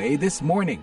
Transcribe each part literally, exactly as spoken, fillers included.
A This Morning.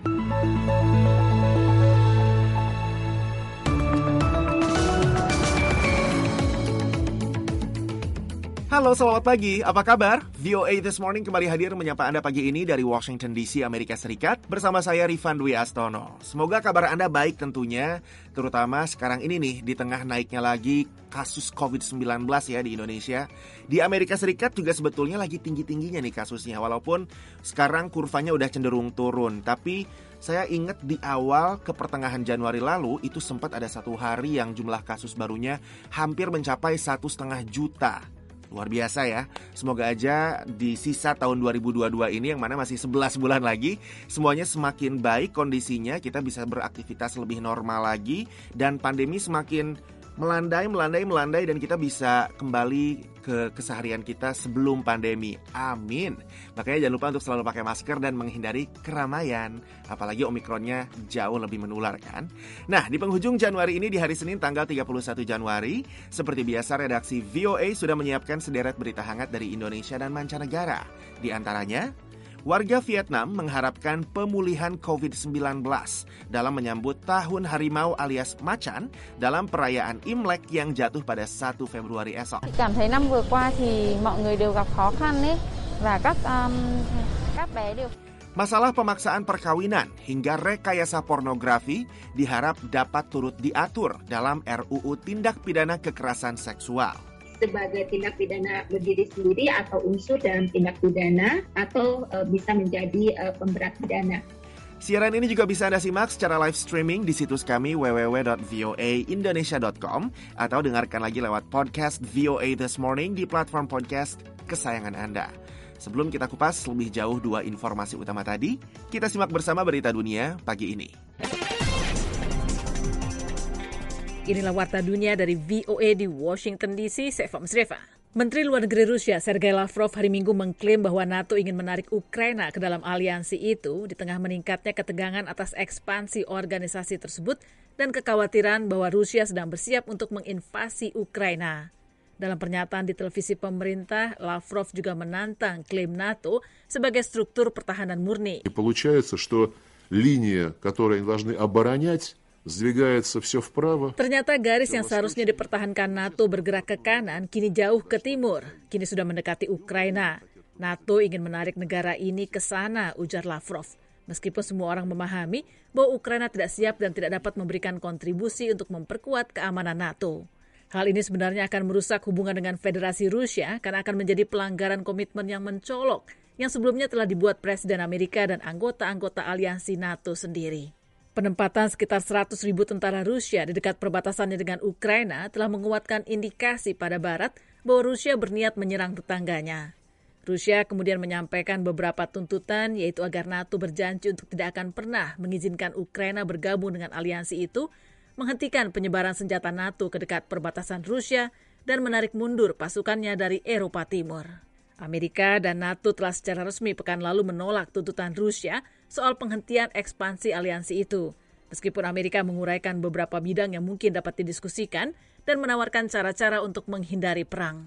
Halo, selamat pagi. Apa kabar? V O A This Morning kembali hadir menyapa Anda pagi ini dari Washington D C, Amerika Serikat. Bersama saya Rifan Dwi Astono. Semoga kabar Anda baik tentunya, terutama sekarang ini nih, di tengah naiknya lagi kasus covid sembilan belas ya di Indonesia. Di Amerika Serikat juga sebetulnya lagi tinggi-tingginya nih kasusnya, walaupun sekarang kurvanya udah cenderung turun. Tapi saya ingat di awal ke pertengahan Januari lalu, itu sempat ada satu hari yang jumlah kasus barunya hampir mencapai satu setengah juta. Luar biasa ya. Semoga aja di sisa tahun dua ribu dua puluh dua ini yang mana masih sebelas bulan lagi, semuanya semakin baik kondisinya, kita bisa beraktivitas lebih normal lagi dan pandemi semakin melandai, melandai, melandai dan kita bisa kembali ke keseharian kita sebelum pandemi. Amin. Makanya jangan lupa untuk selalu pakai masker dan menghindari keramaian. Apalagi Omikronnya jauh lebih menular kan. Nah, di penghujung Januari ini di hari Senin tanggal tiga puluh satu Januari, seperti biasa redaksi V O A sudah menyiapkan sederet berita hangat dari Indonesia dan mancanegara. Di antaranya, warga Vietnam mengharapkan pemulihan covid sembilan belas dalam menyambut Tahun Harimau alias Macan dalam perayaan Imlek yang jatuh pada satu Februari esok. Cảm thấy năm vừa qua thì mọi người đều gặp khó khăn ấy và các um, các bé đều. Masalah pemaksaan perkawinan hingga rekayasa pornografi diharap dapat turut diatur dalam R U U Tindak Pidana Kekerasan Seksual. Sebagai tindak pidana berdiri sendiri atau unsur dalam tindak pidana atau e, bisa menjadi e, pemberat pidana. Siaran ini juga bisa Anda simak secara live streaming di situs kami w w w dot v o a indonesia dot com atau dengarkan lagi lewat podcast V O A This Morning di platform podcast kesayangan Anda. Sebelum kita kupas lebih jauh dua informasi utama tadi, kita simak bersama berita dunia pagi ini. Inilah Warta Dunia dari V O A di Washington D C, saya Fahmi Sreva. Menteri Luar Negeri Rusia Sergei Lavrov hari Minggu mengklaim bahwa NATO ingin menarik Ukraina ke dalam aliansi itu di tengah meningkatnya ketegangan atas ekspansi organisasi tersebut dan kekhawatiran bahwa Rusia sedang bersiap untuk menginvasi Ukraina. Dalam pernyataan di televisi pemerintah, Lavrov juga menantang klaim NATO sebagai struktur pertahanan murni. Получается, что линия, которую они должны оборонять, ternyata garis yang seharusnya dipertahankan NATO bergerak ke kanan kini jauh ke timur, kini sudah mendekati Ukraina. NATO ingin menarik negara ini ke sana, ujar Lavrov. Meskipun semua orang memahami bahwa Ukraina tidak siap dan tidak dapat memberikan kontribusi untuk memperkuat keamanan NATO. Hal ini sebenarnya akan merusak hubungan dengan Federasi Rusia karena akan menjadi pelanggaran komitmen yang mencolok yang sebelumnya telah dibuat Presiden Amerika dan anggota-anggota aliansi NATO sendiri. Penempatan sekitar seratus ribu tentara Rusia di dekat perbatasannya dengan Ukraina telah menguatkan indikasi pada Barat bahwa Rusia berniat menyerang tetangganya. Rusia kemudian menyampaikan beberapa tuntutan, yaitu agar NATO berjanji untuk tidak akan pernah mengizinkan Ukraina bergabung dengan aliansi itu, menghentikan penyebaran senjata NATO ke dekat perbatasan Rusia, dan menarik mundur pasukannya dari Eropa Timur. Amerika dan NATO telah secara resmi pekan lalu menolak tuntutan Rusia soal penghentian ekspansi aliansi itu. Meskipun Amerika menguraikan beberapa bidang yang mungkin dapat didiskusikan dan menawarkan cara-cara untuk menghindari perang.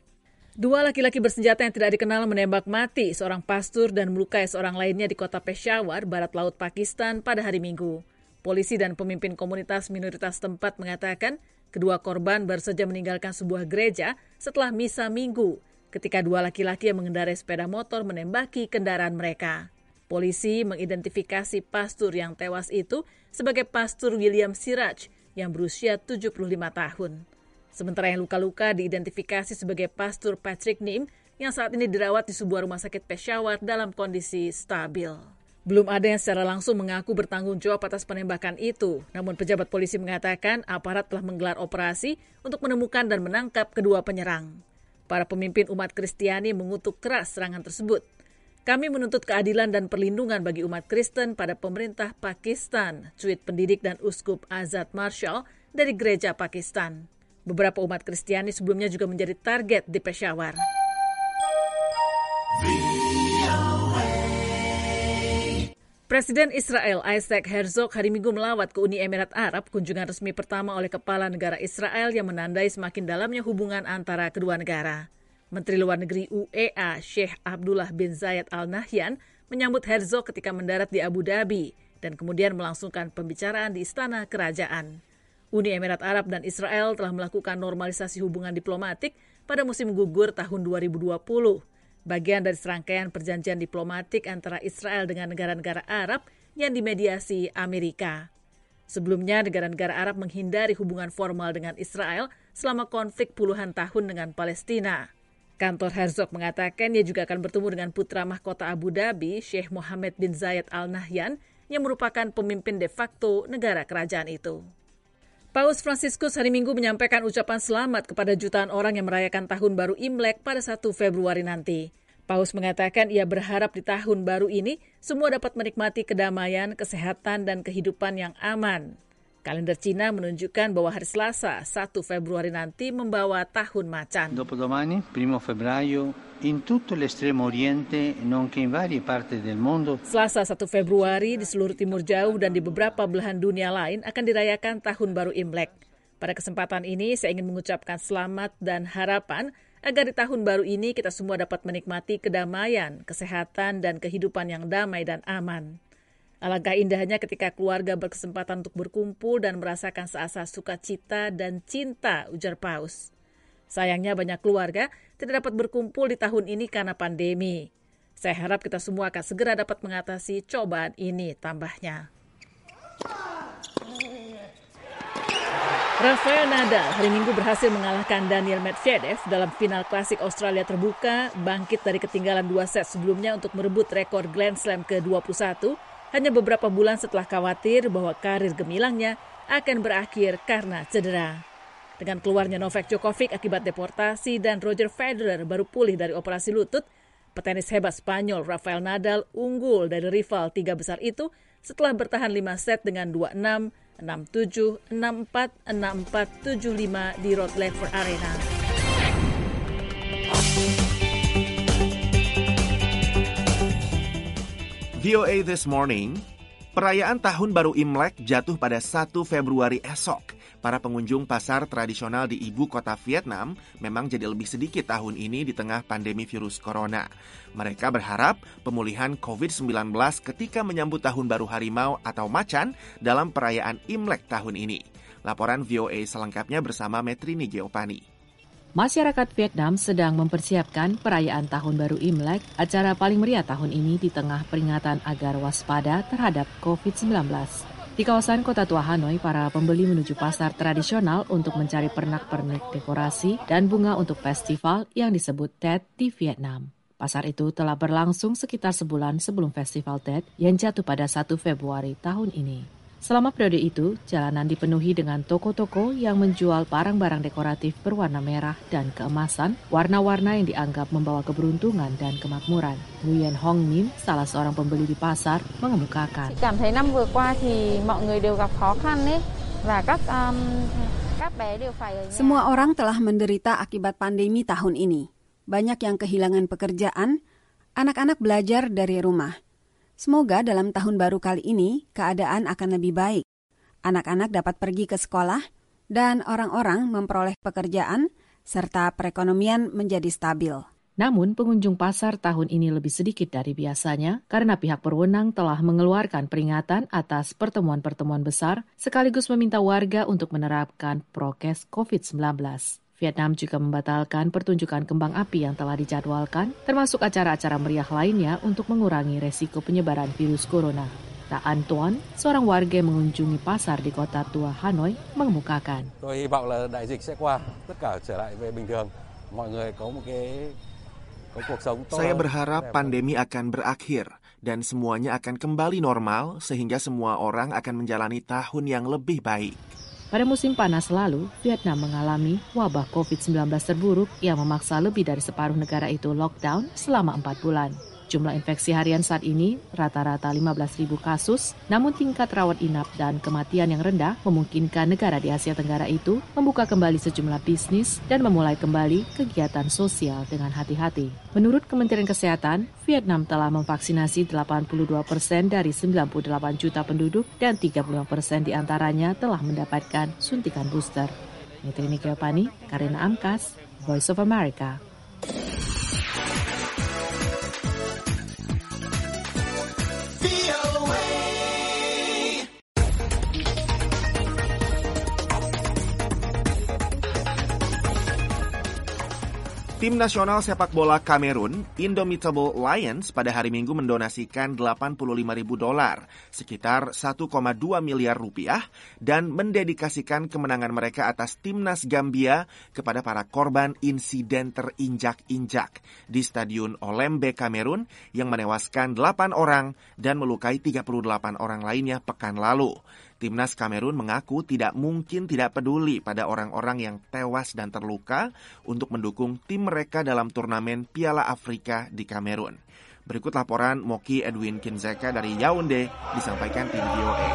Dua laki-laki bersenjata yang tidak dikenal menembak mati seorang pastor dan melukai seorang lainnya di kota Peshawar, barat laut Pakistan pada hari Minggu. Polisi dan pemimpin komunitas minoritas tempat mengatakan kedua korban baru saja meninggalkan sebuah gereja setelah misa Minggu, ketika dua laki-laki yang mengendarai sepeda motor menembaki kendaraan mereka. Polisi mengidentifikasi pastor yang tewas itu sebagai pastor William Siraj yang berusia tujuh puluh lima tahun. Sementara yang luka-luka diidentifikasi sebagai pastor Patrick Nim yang saat ini dirawat di sebuah rumah sakit Peshawar dalam kondisi stabil. Belum ada yang secara langsung mengaku bertanggung jawab atas penembakan itu, namun pejabat polisi mengatakan aparat telah menggelar operasi untuk menemukan dan menangkap kedua penyerang. Para pemimpin umat Kristiani mengutuk keras serangan tersebut. Kami menuntut keadilan dan perlindungan bagi umat Kristen pada pemerintah Pakistan, cuit pendidik dan uskup Azad Marshall dari gereja Pakistan. Beberapa umat Kristiani sebelumnya juga menjadi target di Peshawar. Presiden Israel Isaac Herzog hari Minggu melawat ke Uni Emirat Arab, kunjungan resmi pertama oleh kepala negara Israel yang menandai semakin dalamnya hubungan antara kedua negara. Menteri Luar Negeri U A E, Sheikh Abdullah bin Zayed Al Nahyan, menyambut Herzog ketika mendarat di Abu Dhabi dan kemudian melangsungkan pembicaraan di Istana Kerajaan. Uni Emirat Arab dan Israel telah melakukan normalisasi hubungan diplomatik pada musim gugur tahun dua ribu dua puluh, bagian dari serangkaian perjanjian diplomatik antara Israel dengan negara-negara Arab yang dimediasi Amerika. Sebelumnya, negara-negara Arab menghindari hubungan formal dengan Israel selama konflik puluhan tahun dengan Palestina. Kantor Herzog mengatakan ia juga akan bertemu dengan putra mahkota Abu Dhabi, Sheikh Mohammed bin Zayed Al Nahyan, yang merupakan pemimpin de facto negara kerajaan itu. Paus Fransiskus hari Minggu menyampaikan ucapan selamat kepada jutaan orang yang merayakan Tahun Baru Imlek pada satu Februari nanti. Paus mengatakan ia berharap di tahun baru ini semua dapat menikmati kedamaian, kesehatan, dan kehidupan yang aman. Kalender Cina menunjukkan bahwa hari Selasa, satu Februari nanti membawa tahun macan. Dopodomani, primo febbraio, in tutto l'estremo oriente, nonché in varie parti del mondo. Selasa satu Februari di seluruh timur jauh dan di beberapa belahan dunia lain akan dirayakan Tahun Baru Imlek. Pada kesempatan ini, saya ingin mengucapkan selamat dan harapan agar di tahun baru ini kita semua dapat menikmati kedamaian, kesehatan, dan kehidupan yang damai dan aman. Alangkah indahnya ketika keluarga berkesempatan untuk berkumpul dan merasakan seasa sukacita dan cinta, ujar Paus. Sayangnya banyak keluarga tidak dapat berkumpul di tahun ini karena pandemi. Saya harap kita semua akan segera dapat mengatasi cobaan ini, tambahnya. Rafael Nadal hari Minggu berhasil mengalahkan Daniil Medvedev dalam final klasik Australia terbuka, bangkit dari ketinggalan dua set sebelumnya untuk merebut rekor Grand Slam ke dua puluh satu, hanya beberapa bulan setelah khawatir bahwa karir gemilangnya akan berakhir karena cedera. Dengan keluarnya Novak Djokovic akibat deportasi dan Roger Federer baru pulih dari operasi lutut, petenis hebat Spanyol Rafael Nadal unggul dari rival tiga besar itu setelah bertahan lima set dengan dua enam, enam tujuh, enam empat, enam empat, tujuh lima di Rod Laver Arena. V O A This Morning, perayaan Tahun Baru Imlek jatuh pada satu Februari esok. Para pengunjung pasar tradisional di ibu kota Vietnam memang jadi lebih sedikit tahun ini di tengah pandemi virus corona. Mereka berharap pemulihan covid sembilan belas ketika menyambut Tahun Baru Harimau atau Macan dalam perayaan Imlek tahun ini. Laporan V O A selengkapnya bersama Metrini Geopani. Masyarakat Vietnam sedang mempersiapkan perayaan Tahun Baru Imlek, acara paling meriah tahun ini di tengah peringatan agar waspada terhadap covid sembilan belas. Di kawasan kota tua Hanoi, para pembeli menuju pasar tradisional untuk mencari pernak-pernik dekorasi dan bunga untuk festival yang disebut Tet di Vietnam. Pasar itu telah berlangsung sekitar sebulan sebelum festival Tet yang jatuh pada satu Februari tahun ini. Selama periode itu, jalanan dipenuhi dengan toko-toko yang menjual barang-barang dekoratif berwarna merah dan keemasan, warna-warna yang dianggap membawa keberuntungan dan kemakmuran. Nguyen Hong Nim, salah seorang pembeli di pasar, mengemukakan. Cảm thấy năm vừa qua thì mọi người đều gặp khó khăn ấy và các um, các bé đều phải ở nhà. Semua orang telah menderita akibat pandemi tahun ini. Banyak yang kehilangan pekerjaan, anak-anak belajar dari rumah. Semoga dalam tahun baru kali ini keadaan akan lebih baik. Anak-anak dapat pergi ke sekolah dan orang-orang memperoleh pekerjaan serta perekonomian menjadi stabil. Namun pengunjung pasar tahun ini lebih sedikit dari biasanya karena pihak berwenang telah mengeluarkan peringatan atas pertemuan-pertemuan besar sekaligus meminta warga untuk menerapkan prokes covid sembilan belas. Vietnam juga membatalkan pertunjukan kembang api yang telah dijadwalkan, termasuk acara-acara meriah lainnya untuk mengurangi resiko penyebaran virus corona. Ta An Tuan, seorang warga yang mengunjungi pasar di kota tua Hanoi, mengemukakan. Tôi hy vọng là đại dịch sẽ qua, tất cả trở lại về bình thường. Mọi người có một cái có cuộc sống tốt. Saya berharap pandemi akan berakhir dan semuanya akan kembali normal sehingga semua orang akan menjalani tahun yang lebih baik. Pada musim panas lalu, Vietnam mengalami wabah covid sembilan belas terburuk yang memaksa lebih dari separuh negara itu lockdown selama empat bulan. Jumlah infeksi harian saat ini rata-rata lima belas ribu kasus, namun tingkat rawat inap dan kematian yang rendah memungkinkan negara di Asia Tenggara itu membuka kembali sejumlah bisnis dan memulai kembali kegiatan sosial dengan hati-hati. Menurut Kementerian Kesehatan, Vietnam telah memvaksinasi delapan puluh dua persen dari sembilan puluh delapan juta penduduk dan tiga puluh lima persen diantaranya telah mendapatkan suntikan booster. Metrini Geopani, Karina Amkas, Voice of America. Tim nasional sepak bola Kamerun, Indomitable Lions, pada hari Minggu mendonasikan delapan puluh lima ribu dolar, sekitar satu koma dua miliar rupiah, dan mendedikasikan kemenangan mereka atas timnas Gambia kepada para korban insiden terinjak-injak di Stadion Olembe, Kamerun, yang menewaskan delapan orang dan melukai tiga puluh delapan orang lainnya pekan lalu. Timnas Kamerun mengaku tidak mungkin tidak peduli pada orang-orang yang tewas dan terluka untuk mendukung tim mereka dalam turnamen Piala Afrika di Kamerun. Berikut laporan Moki Edwin Kinzeka dari Yaounde, disampaikan tim V O A.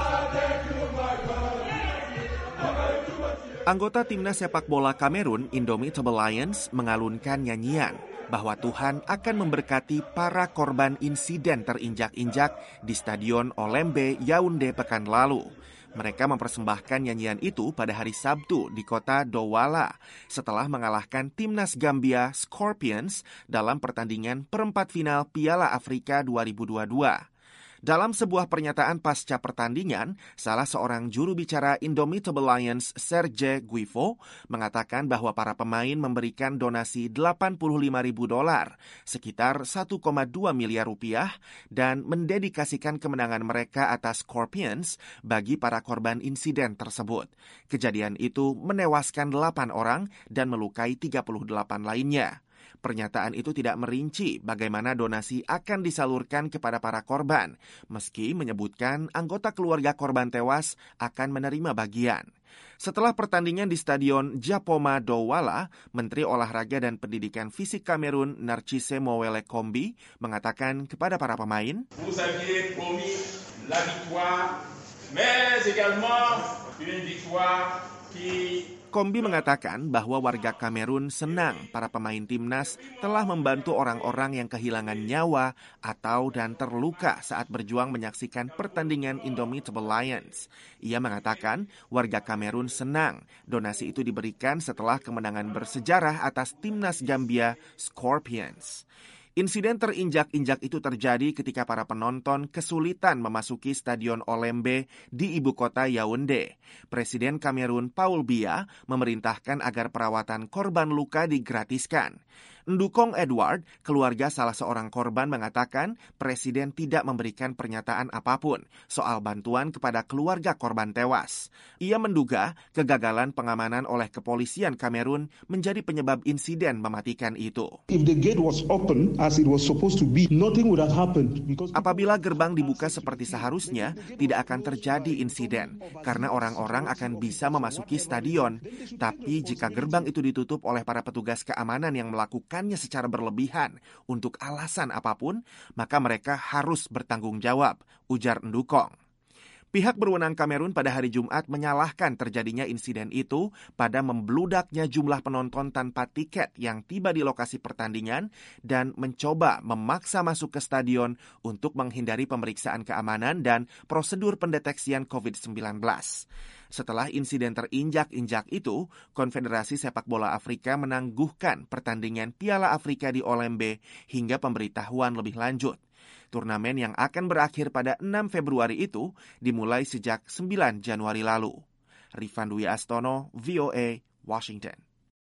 Anggota timnas sepak bola Kamerun, Indomitable Lions, mengalunkan nyanyian bahwa Tuhan akan memberkati para korban insiden terinjak-injak di Stadion Olembe, Yaounde pekan lalu. Mereka mempersembahkan nyanyian itu pada hari Sabtu di kota Douala setelah mengalahkan timnas Gambia Scorpions dalam pertandingan perempat final Piala Afrika dua ribu dua puluh dua. Dalam sebuah pernyataan pasca pertandingan, salah seorang juru bicara Indomitable Lions, Serge Guivo, mengatakan bahwa para pemain memberikan donasi delapan puluh lima ribu dolar, sekitar satu koma dua miliar rupiah, dan mendedikasikan kemenangan mereka atas Scorpions bagi para korban insiden tersebut. Kejadian itu menewaskan delapan orang dan melukai tiga puluh delapan lainnya. Pernyataan itu tidak merinci bagaimana donasi akan disalurkan kepada para korban, meski menyebutkan anggota keluarga korban tewas akan menerima bagian. Setelah pertandingan di Stadion Japoma Douala, Menteri Olahraga dan Pendidikan Fisik Kamerun Narcisse Mowele Kombi mengatakan kepada para pemain, "Vous aviez promis la victoire, mais également une victoire qui..." Kombi mengatakan bahwa warga Kamerun senang para pemain timnas telah membantu orang-orang yang kehilangan nyawa atau dan terluka saat berjuang menyaksikan pertandingan Indomitable Lions. Ia mengatakan warga Kamerun senang donasi itu diberikan setelah kemenangan bersejarah atas timnas Gambia Scorpions. Insiden terinjak-injak itu terjadi ketika para penonton kesulitan memasuki Stadion Olembe di ibu kota Yaounde. Presiden Kamerun Paul Biya memerintahkan agar perawatan korban luka digratiskan. Ndukong Edward, keluarga salah seorang korban, mengatakan Presiden tidak memberikan pernyataan apapun soal bantuan kepada keluarga korban tewas. Ia menduga kegagalan pengamanan oleh kepolisian Kamerun menjadi penyebab insiden mematikan itu. If the gate was open as it was supposed to be, nothing would have happened. Because... Apabila gerbang dibuka seperti seharusnya, tidak akan terjadi insiden karena orang-orang akan bisa memasuki stadion. Tapi jika gerbang itu ditutup oleh para petugas keamanan yang melakukan secara berlebihan untuk alasan apapun, maka mereka harus bertanggung jawab, ujar Ndukong. Pihak berwenang Kamerun pada hari Jumat menyalahkan terjadinya insiden itu pada membludaknya jumlah penonton tanpa tiket yang tiba di lokasi pertandingan dan mencoba memaksa masuk ke stadion untuk menghindari pemeriksaan keamanan dan prosedur pendeteksian covid sembilan belas. Setelah insiden terinjak-injak itu, Konfederasi Sepak Bola Afrika menangguhkan pertandingan Piala Afrika di Olembe hingga pemberitahuan lebih lanjut. Turnamen yang akan berakhir pada enam Februari itu dimulai sejak sembilan Januari lalu. Rifan Dwi Astono, V O A, Washington.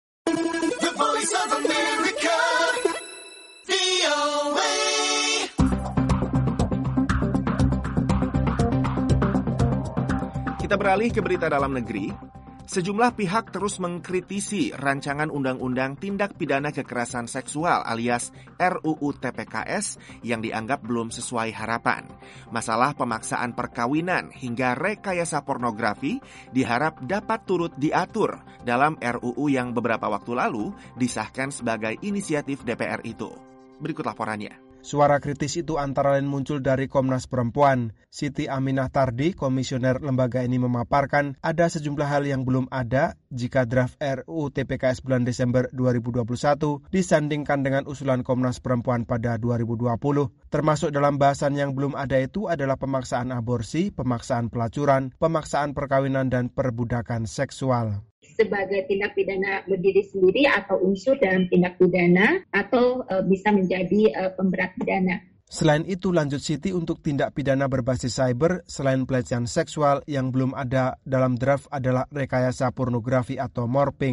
The Voice of America, V O A. Kita beralih ke berita dalam negeri. Sejumlah pihak terus mengkritisi rancangan undang-undang tindak pidana kekerasan seksual alias R U U T P K S yang dianggap belum sesuai harapan. Masalah pemaksaan perkawinan hingga rekayasa pornografi diharap dapat turut diatur dalam R U U yang beberapa waktu lalu disahkan sebagai inisiatif D P R itu. Berikut laporannya. Suara kritis itu antara lain muncul dari Komnas Perempuan. Siti Aminah Tardi, komisioner lembaga ini memaparkan ada sejumlah hal yang belum ada jika draft R U U T P K S bulan Desember dua ribu dua puluh satu disandingkan dengan usulan Komnas Perempuan pada dua ribu dua puluh. Termasuk dalam bahasan yang belum ada itu adalah pemaksaan aborsi, pemaksaan pelacuran, pemaksaan perkawinan, dan perbudakan seksual. Sebagai tindak pidana berdiri sendiri atau unsur dalam tindak pidana atau e, bisa menjadi e, pemberat pidana. Selain itu, lanjut Siti, untuk tindak pidana berbasis cyber, selain pelecehan seksual yang belum ada dalam draft adalah rekayasa pornografi atau morphing.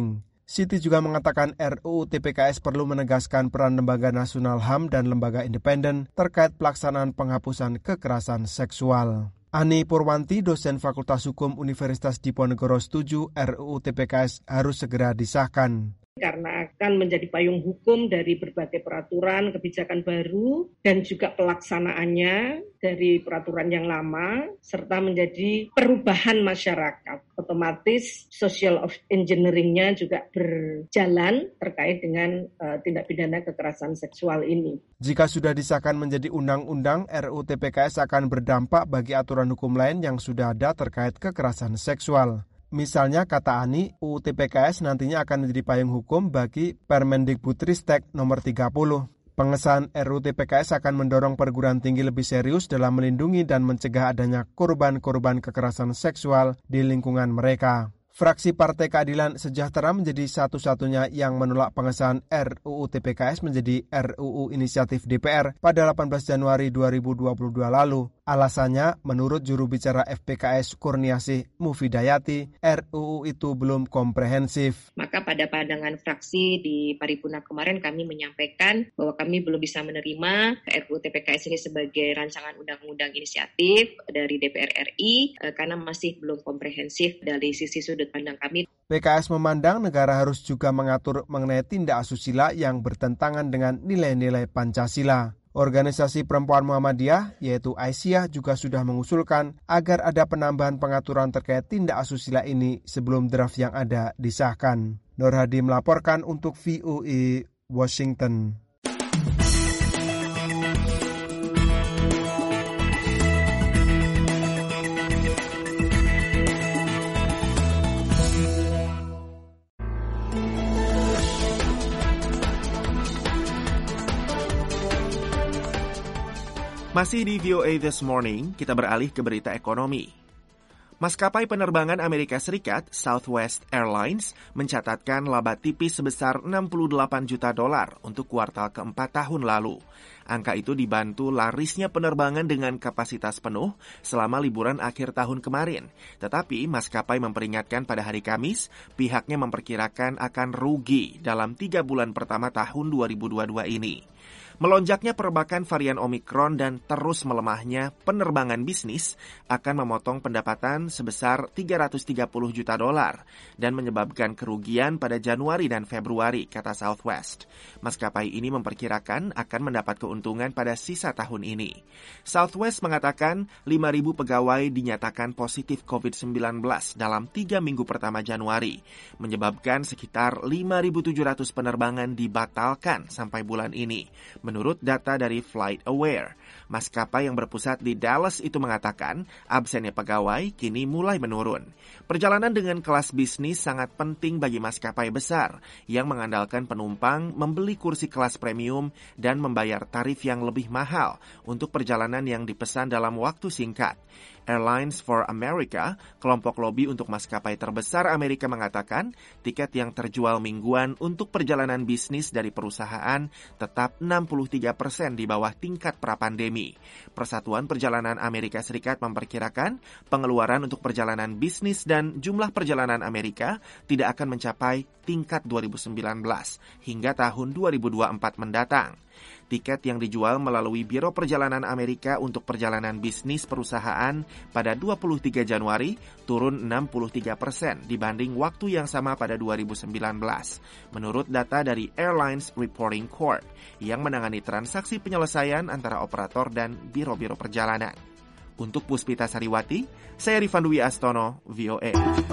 Siti juga mengatakan R U U T P K S perlu menegaskan peran Lembaga Nasional H A M dan lembaga independen terkait pelaksanaan penghapusan kekerasan seksual. Ani Purwanti, dosen Fakultas Hukum Universitas Diponegoro, setuju R U U T P K S harus segera disahkan. Karena akan menjadi payung hukum dari berbagai peraturan, kebijakan baru, dan juga pelaksanaannya dari peraturan yang lama, serta menjadi perubahan masyarakat. Otomatis social of engineering-nya juga berjalan terkait dengan uh, tindak pidana kekerasan seksual ini. Jika sudah disahkan menjadi undang-undang, R U U T P K S akan berdampak bagi aturan hukum lain yang sudah ada terkait kekerasan seksual. Misalnya, kata Ani, U U T P K S nantinya akan menjadi payung hukum bagi Permendikbudristek nomor tiga puluh. Pengesahan R U U T P K S akan mendorong perguruan tinggi lebih serius dalam melindungi dan mencegah adanya korban-korban kekerasan seksual di lingkungan mereka. Fraksi Partai Keadilan Sejahtera menjadi satu-satunya yang menolak pengesahan R U U T P K S menjadi R U U Inisiatif D P R pada delapan belas Januari dua ribu dua puluh dua lalu. Alasannya, menurut juru bicara F P K S Kurniasih Mufidayati, R U U itu belum komprehensif. Maka pada pandangan fraksi di paripurna kemarin kami menyampaikan bahwa kami belum bisa menerima R U U T P K S ini sebagai rancangan undang-undang inisiatif dari D P R R I karena masih belum komprehensif dari sisi sudut pandang kami. P K S memandang negara harus juga mengatur mengenai tindak asusila yang bertentangan dengan nilai-nilai Pancasila. Organisasi Perempuan Muhammadiyah, yaitu Aisyah, juga sudah mengusulkan agar ada penambahan pengaturan terkait tindak asusila ini sebelum draft yang ada disahkan. Nur Hadi melaporkan untuk V O A Washington. Masih di V O A This Morning, kita beralih ke berita ekonomi. Maskapai penerbangan Amerika Serikat, Southwest Airlines, mencatatkan laba tipis sebesar enam puluh delapan juta dolar untuk kuartal keempat tahun lalu. Angka itu dibantu larisnya penerbangan dengan kapasitas penuh selama liburan akhir tahun kemarin. Tetapi maskapai memperingatkan pada hari Kamis, pihaknya memperkirakan akan rugi dalam tiga bulan pertama tahun dua ribu dua puluh dua ini. Melonjaknya perbakan varian Omikron dan terus melemahnya penerbangan bisnis akan memotong pendapatan sebesar tiga ratus tiga puluh juta dolar dan menyebabkan kerugian pada Januari dan Februari, kata Southwest. Maskapai ini memperkirakan akan mendapat keuntungan pada sisa tahun ini. Southwest mengatakan lima ribu pegawai dinyatakan positif covid sembilan belas dalam tiga minggu pertama Januari, menyebabkan sekitar lima ribu tujuh ratus penerbangan dibatalkan sampai bulan ini. Menurut data dari FlightAware, maskapai yang berpusat di Dallas itu mengatakan absennya pegawai kini mulai menurun. Perjalanan dengan kelas bisnis sangat penting bagi maskapai besar yang mengandalkan penumpang membeli kursi kelas premium dan membayar tarif yang lebih mahal untuk perjalanan yang dipesan dalam waktu singkat. Airlines for America, kelompok lobi untuk maskapai terbesar Amerika, mengatakan tiket yang terjual mingguan untuk perjalanan bisnis dari perusahaan tetap enam puluh tiga persen di bawah tingkat pra-pandemi. Persatuan Perjalanan Amerika Serikat memperkirakan pengeluaran untuk perjalanan bisnis dan jumlah perjalanan Amerika tidak akan mencapai tingkat dua ribu sembilan belas hingga tahun dua ribu dua puluh empat mendatang. Tiket yang dijual melalui Biro Perjalanan Amerika untuk perjalanan bisnis perusahaan pada dua puluh tiga Januari turun enam puluh tiga persen dibanding waktu yang sama pada dua ribu sembilan belas. Menurut data dari Airlines Reporting Corp yang menangani transaksi penyelesaian antara operator dan biro-biro perjalanan. Untuk Puspita Sariwati, saya Rifan Dwi Astono, V O A.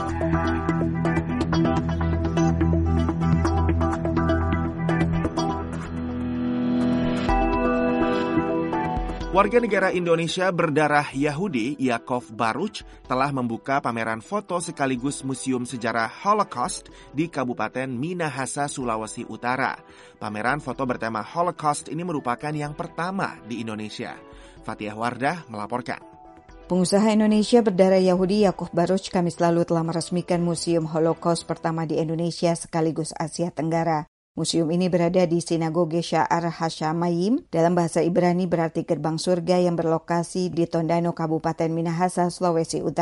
Warga negara Indonesia berdarah Yahudi, Yakov Baruch, telah membuka pameran foto sekaligus museum sejarah Holocaust di Kabupaten Minahasa, Sulawesi Utara. Pameran foto bertema Holocaust ini merupakan yang pertama di Indonesia. Fatihah Wardah melaporkan. Pengusaha Indonesia berdarah Yahudi Yakov Baruch Kamis lalu telah meresmikan Museum Holocaust pertama di Indonesia sekaligus Asia Tenggara. Museum ini berada di Sinagoge Sha'ar Hashamayim, dalam bahasa Ibrani berarti gerbang surga, yang berlokasi di Tondano, Kabupaten Minahasa, Sulawesi Utara.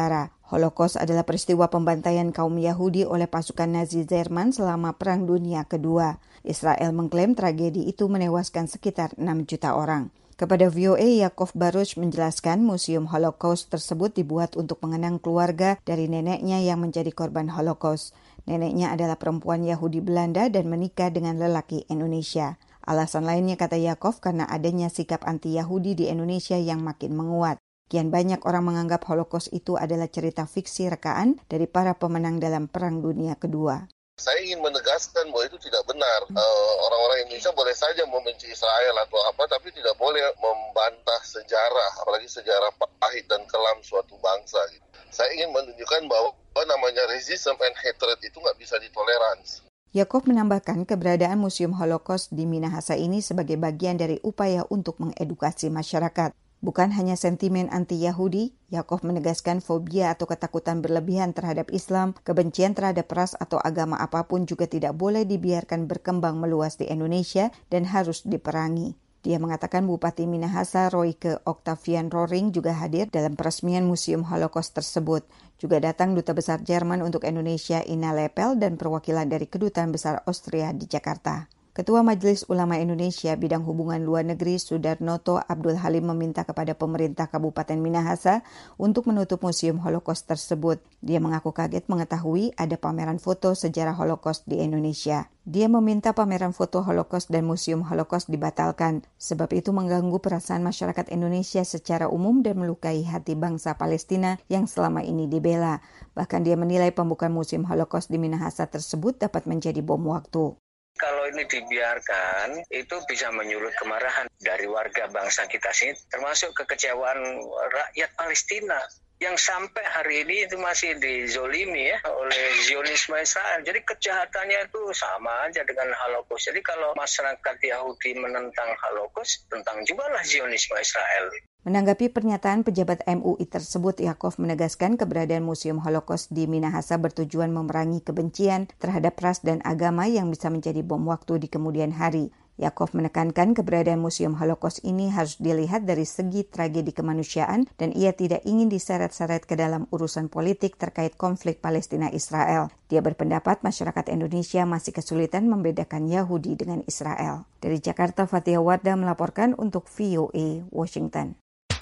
Holocaust adalah peristiwa pembantaian kaum Yahudi oleh pasukan Nazi Jerman selama Perang Dunia Kedua. Israel mengklaim tragedi itu menewaskan sekitar enam juta orang. Kepada V O A, Yakov Baruch menjelaskan museum Holocaust tersebut dibuat untuk mengenang keluarga dari neneknya yang menjadi korban Holocaust. Neneknya adalah perempuan Yahudi Belanda dan menikah dengan lelaki Indonesia. Alasan lainnya, kata Yakov, karena adanya sikap anti-Yahudi di Indonesia yang makin menguat. Kian banyak orang menganggap Holocaust itu adalah cerita fiksi rekaan dari para pemenang dalam Perang Dunia Kedua. Saya ingin menegaskan bahwa itu tidak benar. Uh, orang-orang Indonesia boleh saja membenci Israel atau apa, tapi tidak boleh membantah sejarah, apalagi sejarah pahit dan kelam suatu bangsa. Gitu. Saya ingin menunjukkan bahwa apa namanya racism and hatred itu nggak bisa ditoleransi. Yakov menambahkan keberadaan Museum Holocaust di Minahasa ini sebagai bagian dari upaya untuk mengedukasi masyarakat. Bukan hanya sentimen anti-Yahudi, Yakov menegaskan fobia atau ketakutan berlebihan terhadap Islam, kebencian terhadap ras atau agama apapun juga tidak boleh dibiarkan berkembang meluas di Indonesia dan harus diperangi. Dia mengatakan Bupati Minahasa Royke Octavian Roring juga hadir dalam peresmian Museum Holocaust tersebut. Juga datang Duta Besar Jerman untuk Indonesia Ina Lepel dan perwakilan dari Kedutaan Besar Austria di Jakarta. Ketua Majelis Ulama Indonesia Bidang Hubungan Luar Negeri Sudarnoto Abdul Halim meminta kepada pemerintah Kabupaten Minahasa untuk menutup Museum Holocaust tersebut. Dia mengaku kaget mengetahui ada pameran foto sejarah Holocaust di Indonesia. Dia meminta pameran foto Holocaust dan Museum Holocaust dibatalkan, sebab itu mengganggu perasaan masyarakat Indonesia secara umum dan melukai hati bangsa Palestina yang selama ini dibela. Bahkan dia menilai pembukaan Museum Holocaust di Minahasa tersebut dapat menjadi bom waktu. Kalau ini dibiarkan, itu bisa menyulut kemarahan dari warga bangsa kita sini, termasuk kekecewaan rakyat Palestina yang sampai hari ini itu masih dizolimi ya oleh Zionisme Israel. Jadi kejahatannya itu sama aja dengan Holocaust. Jadi kalau masyarakat Yahudi menentang Holocaust, tentang juga lah Zionisme Israel. Menanggapi pernyataan pejabat M U I tersebut, Yakov menegaskan keberadaan Museum Holocaust di Minahasa bertujuan memerangi kebencian terhadap ras dan agama yang bisa menjadi bom waktu di kemudian hari. Yakov menekankan keberadaan Museum Holocaust ini harus dilihat dari segi tragedi kemanusiaan dan ia tidak ingin diseret-seret ke dalam urusan politik terkait konflik Palestina-Israel. Dia berpendapat masyarakat Indonesia masih kesulitan membedakan Yahudi dengan Israel. Dari Jakarta, Fathia Wardah melaporkan untuk V O A Washington.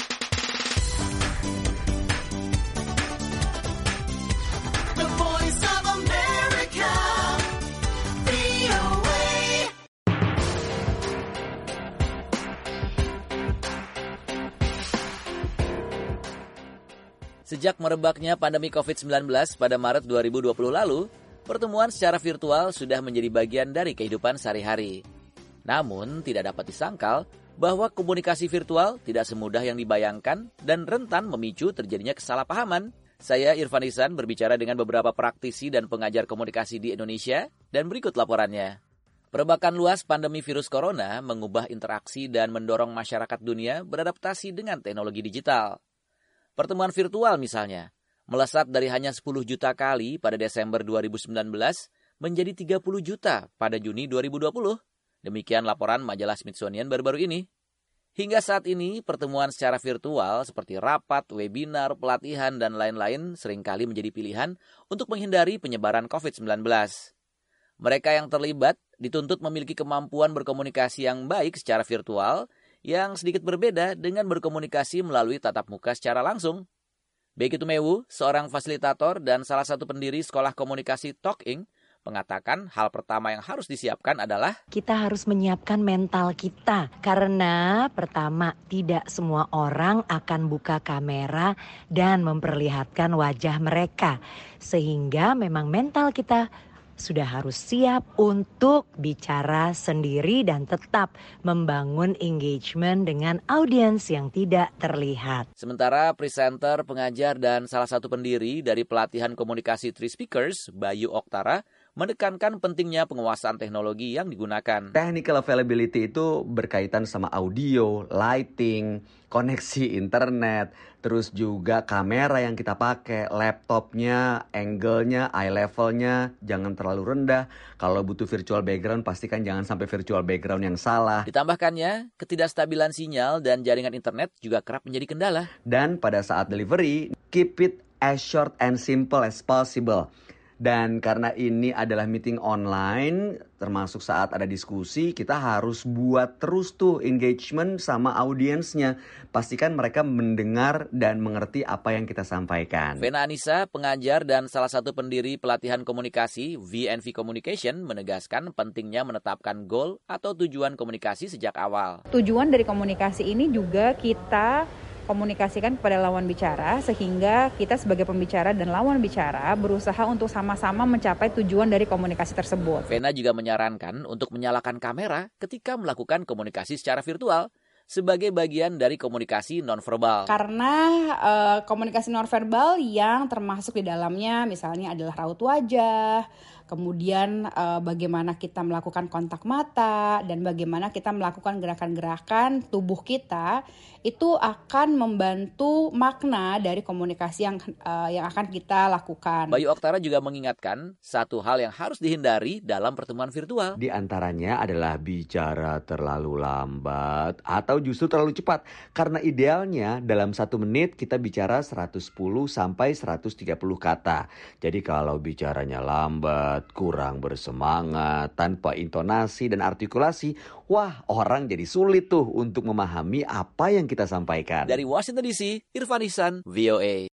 Sejak merebaknya pandemi covid sembilan belas pada Maret dua ribu dua puluh lalu, pertemuan secara virtual sudah menjadi bagian dari kehidupan sehari-hari. Namun, tidak dapat disangkal bahwa komunikasi virtual tidak semudah yang dibayangkan dan rentan memicu terjadinya kesalahpahaman. Saya Irfan Ihsan berbicara dengan beberapa praktisi dan pengajar komunikasi di Indonesia dan berikut laporannya. Perebakan luas pandemi virus corona mengubah interaksi dan mendorong masyarakat dunia beradaptasi dengan teknologi digital. Pertemuan virtual misalnya, melesat dari hanya sepuluh juta kali pada Desember dua ribu sembilan belas menjadi tiga puluh juta pada Juni dua ribu dua puluh. Demikian laporan majalah Smithsonian baru-baru ini. Hingga saat ini, pertemuan secara virtual seperti rapat, webinar, pelatihan, dan lain-lain seringkali menjadi pilihan untuk menghindari penyebaran covid sembilan belas. Mereka yang terlibat dituntut memiliki kemampuan berkomunikasi yang baik secara virtual, yang sedikit berbeda dengan berkomunikasi melalui tatap muka secara langsung. Begitu Mewu, seorang fasilitator dan salah satu pendiri sekolah komunikasi Talking, mengatakan hal pertama yang harus disiapkan adalah kita harus menyiapkan mental kita. Karena pertama, tidak semua orang akan buka kamera dan memperlihatkan wajah mereka. Sehingga memang mental kita sudah harus siap untuk bicara sendiri dan tetap membangun engagement dengan audiens yang tidak terlihat. Sementara presenter, pengajar, dan salah satu pendiri dari pelatihan komunikasi Three Speakers, Bayu Oktara, menekankan pentingnya penguasaan teknologi yang digunakan. Technical availability itu berkaitan sama audio, lighting, koneksi internet, terus juga kamera yang kita pakai, laptopnya, angle-nya, eye level-nya jangan terlalu rendah. Kalau butuh virtual background, pastikan jangan sampai virtual background yang salah. Ditambahkannya, ketidakstabilan sinyal dan jaringan internet juga kerap menjadi kendala. Dan pada saat delivery, keep it as short and simple as possible. Dan karena ini adalah meeting online, termasuk saat ada diskusi, kita harus buat terus tuh engagement sama audiensnya. Pastikan mereka mendengar dan mengerti apa yang kita sampaikan. Vena Anissa, pengajar dan salah satu pendiri pelatihan komunikasi V and V Communication, menegaskan pentingnya menetapkan goal atau tujuan komunikasi sejak awal. Tujuan dari komunikasi ini juga kita komunikasikan kepada lawan bicara, sehingga kita sebagai pembicara dan lawan bicara berusaha untuk sama-sama mencapai tujuan dari komunikasi tersebut. Vena juga menyarankan untuk menyalakan kamera ketika melakukan komunikasi secara virtual sebagai bagian dari komunikasi nonverbal. Karena uh, komunikasi nonverbal yang termasuk di dalamnya misalnya adalah raut wajah, kemudian uh, bagaimana kita melakukan kontak mata, dan bagaimana kita melakukan gerakan-gerakan tubuh kita, itu akan membantu makna dari komunikasi yang uh, yang akan kita lakukan. Bayu Oktara juga mengingatkan satu hal yang harus dihindari dalam pertemuan virtual. Di antaranya adalah bicara terlalu lambat atau justru terlalu cepat. Karena idealnya dalam satu menit kita bicara seratus sepuluh sampai seratus tiga puluh kata. Jadi kalau bicaranya lambat, kurang bersemangat, tanpa intonasi dan artikulasi, wah, orang jadi sulit tuh untuk memahami apa yang kita sampaikan. Dari Washington D C, Irfan Ihsan, V O A.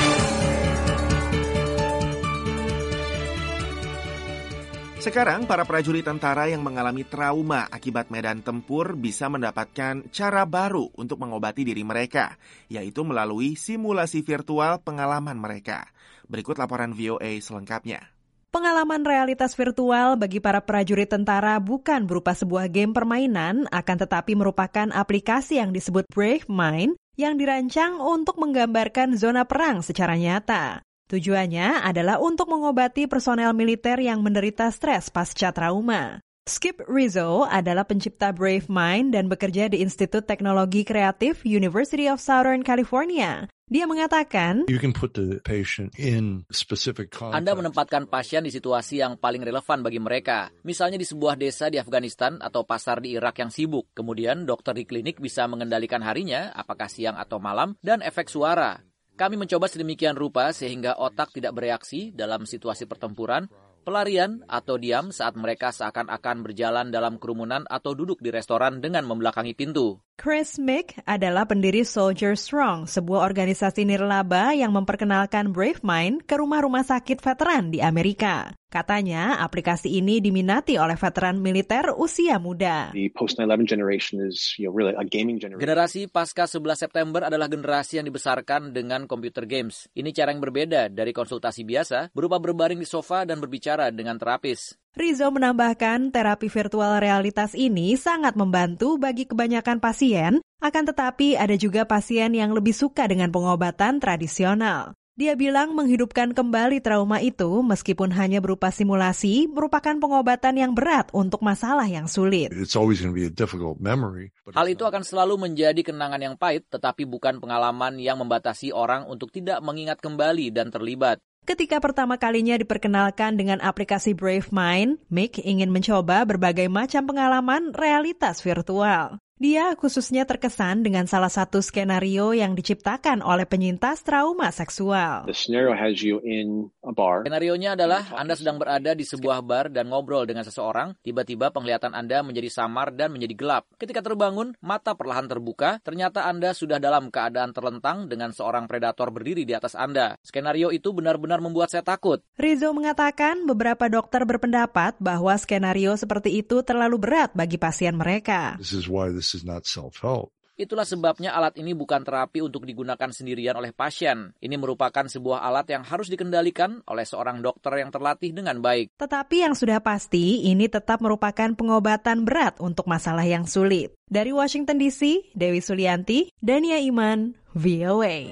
Sekarang, para prajurit tentara yang mengalami trauma akibat medan tempur bisa mendapatkan cara baru untuk mengobati diri mereka, yaitu melalui simulasi virtual pengalaman mereka. Berikut laporan V O A selengkapnya. Pengalaman realitas virtual bagi para prajurit tentara bukan berupa sebuah game permainan, akan tetapi merupakan aplikasi yang disebut Brave Mind yang dirancang untuk menggambarkan zona perang secara nyata. Tujuannya adalah untuk mengobati personel militer yang menderita stres pasca trauma. Skip Rizzo adalah pencipta Brave Mind dan bekerja di Institut Teknologi Kreatif University of Southern California. Dia mengatakan, You can put the patient in specific context. Anda menempatkan pasien di situasi yang paling relevan bagi mereka. Misalnya di sebuah desa di Afghanistan atau pasar di Irak yang sibuk. Kemudian dokter di klinik bisa mengendalikan harinya, apakah siang atau malam, dan efek suara. Kami mencoba sedemikian rupa sehingga otak tidak bereaksi dalam situasi pertempuran, pelarian, atau diam saat mereka seakan-akan berjalan dalam kerumunan atau duduk di restoran dengan membelakangi pintu. Chris Mick adalah pendiri Soldier Strong, sebuah organisasi nirlaba yang memperkenalkan Brave Mind ke rumah-rumah sakit veteran di Amerika. Katanya, aplikasi ini diminati oleh veteran militer usia muda. The post nine eleven generation is, you know, really a gaming generation. Generasi pasca sebelas September adalah generasi yang dibesarkan dengan computer games. Ini cara yang berbeda dari konsultasi biasa, berupa berbaring di sofa dan berbicara dengan terapis. Rizzo menambahkan terapi virtual realitas ini sangat membantu bagi kebanyakan pasien, akan tetapi ada juga pasien yang lebih suka dengan pengobatan tradisional. Dia bilang menghidupkan kembali trauma itu meskipun hanya berupa simulasi merupakan pengobatan yang berat untuk masalah yang sulit. It's always going to be a difficult memory. Hal itu akan selalu menjadi kenangan yang pahit, tetapi bukan pengalaman yang membatasi orang untuk tidak mengingat kembali dan terlibat. Ketika pertama kalinya diperkenalkan dengan aplikasi Brave Mind, Mick ingin mencoba berbagai macam pengalaman realitas virtual. Dia khususnya terkesan dengan salah satu skenario yang diciptakan oleh penyintas trauma seksual. The scenario has you in a bar. Skenarionya adalah Anda sedang berada di sebuah bar dan ngobrol dengan seseorang, tiba-tiba penglihatan Anda menjadi samar dan menjadi gelap. Ketika terbangun, mata perlahan terbuka, ternyata Anda sudah dalam keadaan terlentang dengan seorang predator berdiri di atas Anda. Skenario itu benar-benar membuat saya takut. Rizzo mengatakan beberapa dokter berpendapat bahwa skenario seperti itu terlalu berat bagi pasien mereka. This is why this is not self-help. Itulah sebabnya alat ini bukan terapi untuk digunakan sendirian oleh pasien. Ini merupakan sebuah alat yang harus dikendalikan oleh seorang dokter yang terlatih dengan baik. Tetapi yang sudah pasti, ini tetap merupakan pengobatan berat untuk masalah yang sulit. Dari Washington D C, Dewi Sulianti, Dania Iman, V O A.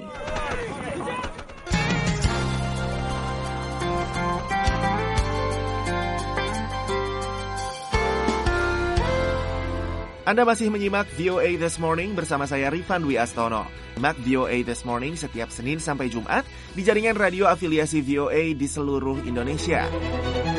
Anda masih menyimak V O A This Morning bersama saya Rifan Dwi Astono. Simak V O A This Morning setiap Senin sampai Jumat di jaringan radio afiliasi V O A di seluruh Indonesia.